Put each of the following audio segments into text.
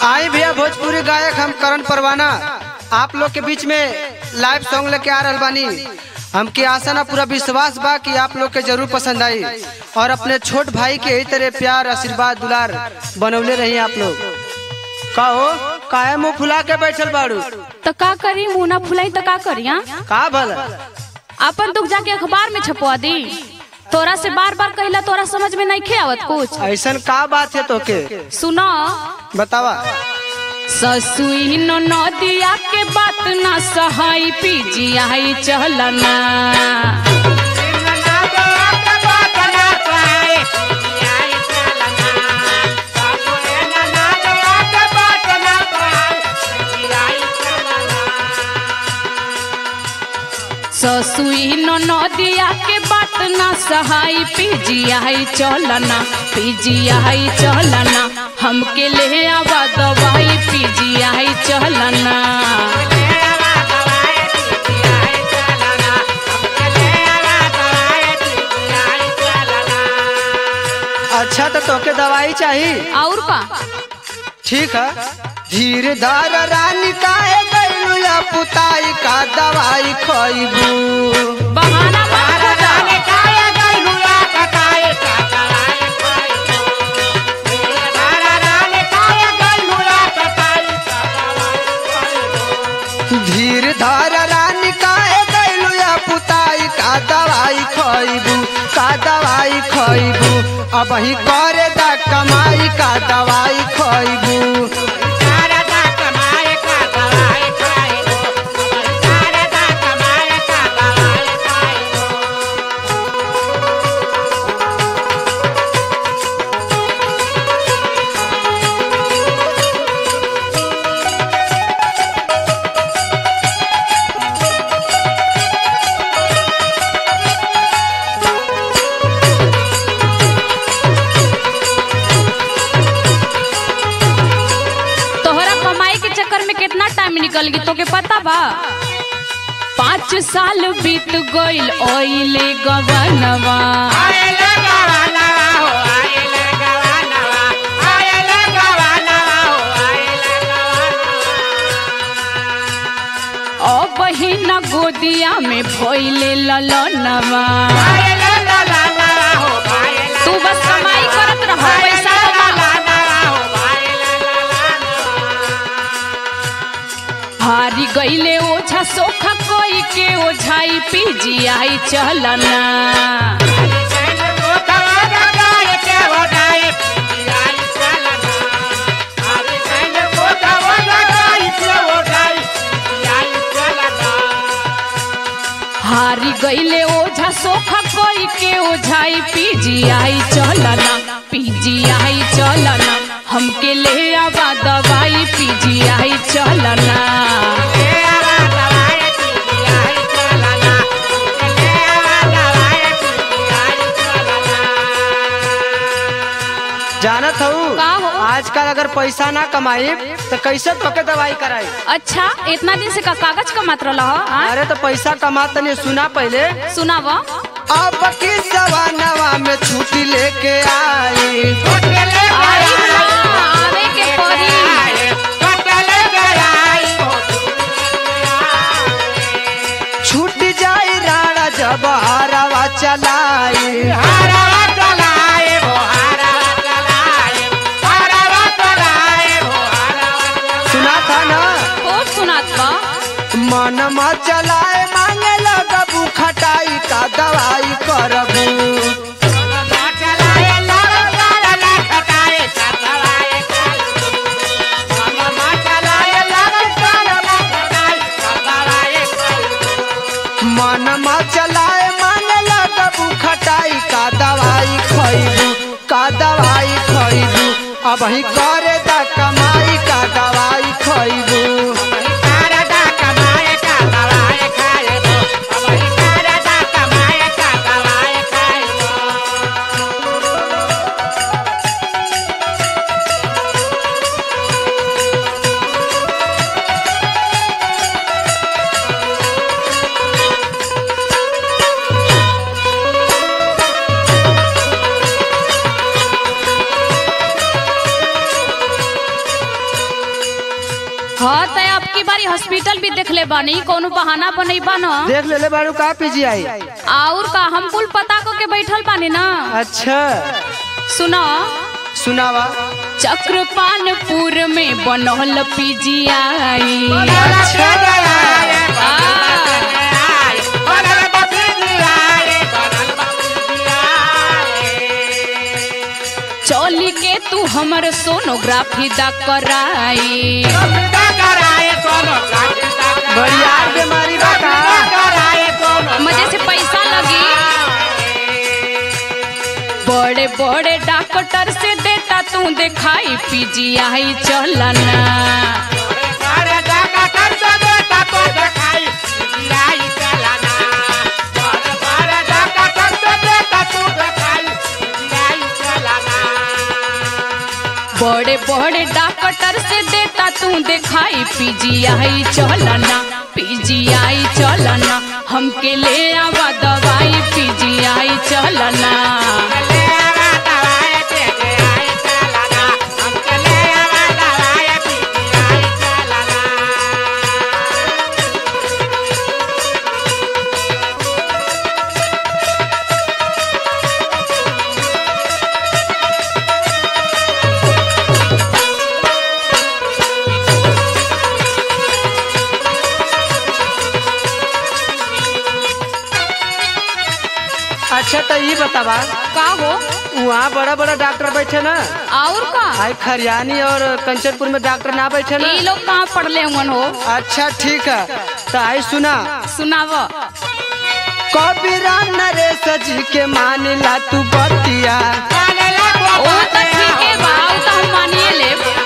आई भैया भोजपुरी गायक हम करण परवाना आप लोग के बीच में लाइव सॉन्ग लेके आ रहा बानी। हमके आशा ना पूरा विश्वास बा कि आप लोग के जरूर पसंद आई और अपने छोट भाई के यही तरह प्यार आशीर्वाद दुलार बनौले रही आप लोग। कहो काहे मुँह फुला के बैठल बाड़ू? तो का करी, मुँह ना फुलाई तो का करी? का भला अपन दुख जाके अखबार में छपवा दी। तोरा से बार बार कहला, तोरा समझ में नहीं आवत कुछ? ऐसा का बात है तोके? सुनो बतावा। ससुई नो नदिया के बात ना सहाई पीजियाई चलना। ससुई नो नदिया के बात ना सहाई पीजियाई चलना, पीजियाई चलना। हमके ले आवा दवाई पीजियाई चलना। अच्छा तो तोके दवाई चाहिए और का? ठीक है। धीरे धार रानी काहे गइलू या पुताई का दवाई खइबू? बहाना मत खोजा। धीर धार रानी काहे गइलू या पुताई का दवाई खइबू? का दवाई खइबू? अब ही करे दा कमाई का दवाई खइबू। निकल गई तो के पता बा? 5 साल बीत गइल ओइले गवनवा। ओ बहिना गोदिया में भइले ललनवा। तू बस कमाई करत रह, पैसा हारी गईले ओझा सोखा कोई के ओझाई पीजियाई चलना। हारी गईले ओझा सोखा कोई के ओझाई पीजियाई चलना, पीजियाई चलना। हमके ले आवा दवाई पीजियाई चलना। जानत हूँ आजकल अगर पैसा ना कमाई तो कैसे तोके दवाई कराई? अच्छा इतना दिन से का कागज कमात रहा? अरे तो पैसा कमात नहीं, सुना पहले। सुनावा। अब की जवानवा में छुट्टी लेके आई आवे के पड़ी। छूट जाई राणा जब हरवा चलाई। सुना था ना? खूब सुनात बा। मन में चलाए मांगे लगबू खटाई का दवाई करबू। मन में चलाए मांगे लगबू खटाई का दवाई खइबू। का दवाई खइबू? अब ही करे दा कमाई का दवाई खइबू। हाँ तो अब की बारी हॉस्पिटल भी देख ले बानी, कोनो बहाना बनैबा न। देख ले बारू का पीजीआई और का हम कुल पता को के बैठल बानी ना। अच्छा सुनो सुनावा। चक्रपानपुर में बनल पीजीआई। चौली के तू हमर सोनोग्राफी दा कराई। बरियार बीमारी बा का मजे से पैसा लगी। बड़े बड़े डॉक्टर से देता तू दिखाई पीजीआई चलना। बड़े बड़े डॉक्टर से देता तू दिखाई पीजीआई चलना। पीजीआई चलना हमके ले आवा दवाई पीजीआई चलना। अच्छा तो ये बतावा का हो वहाँ बड़ा बड़ा डॉक्टर बैठे ना, और का आई खरियानी और कंचनपुर में डॉक्टर ना बैठे ना। ये लोग कहाँ पढ़ले हुन हो। अच्छा ठीक है तो आई सुना। सुनाव। कबीरा नरेश जी के मानिला तू बतिया। ओ तो ठीक है बा, ओ तो हम मानिए ले।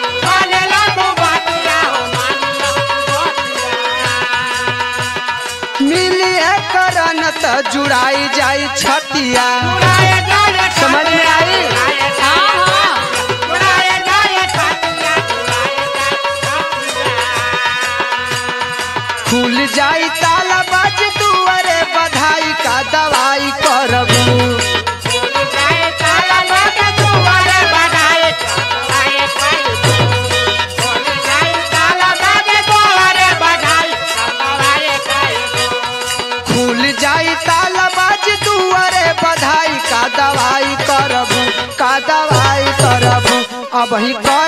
मिली है करन त जुड़ाई जाई छतिया। समझ में आई। हाँ हाँ खुल जाई ताला बाज दुआरे बधाई का दवाई करबू। खुल जाई ताला बाज दुआरे बधाई का दवाई करबू का दवाई करबू। अब ही कर